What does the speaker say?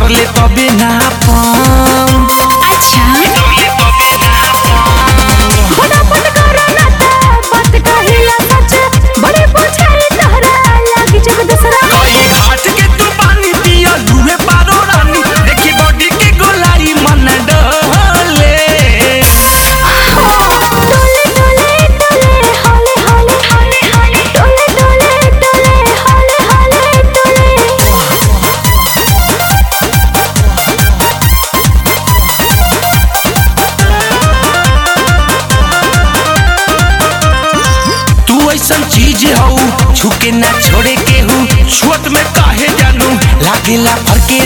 डरले तबे ना पाऊं। अच्छा बड़ा मन करो ना तो बात कहिला सच बड़े पूछाई तहरा लागी जब दूसरा कई घाट के तू पानी पिया लुहे पारो रानी देखी बॉडी के गोलाई मन डोले डोले डोले डोले हौले हौले हौले हौले डोले डोले डोले हौले हौले डोले तू ऐसन चीज हऊ छुके ना छोड़े के हूँ छोट में काहे जानू लागेला फरके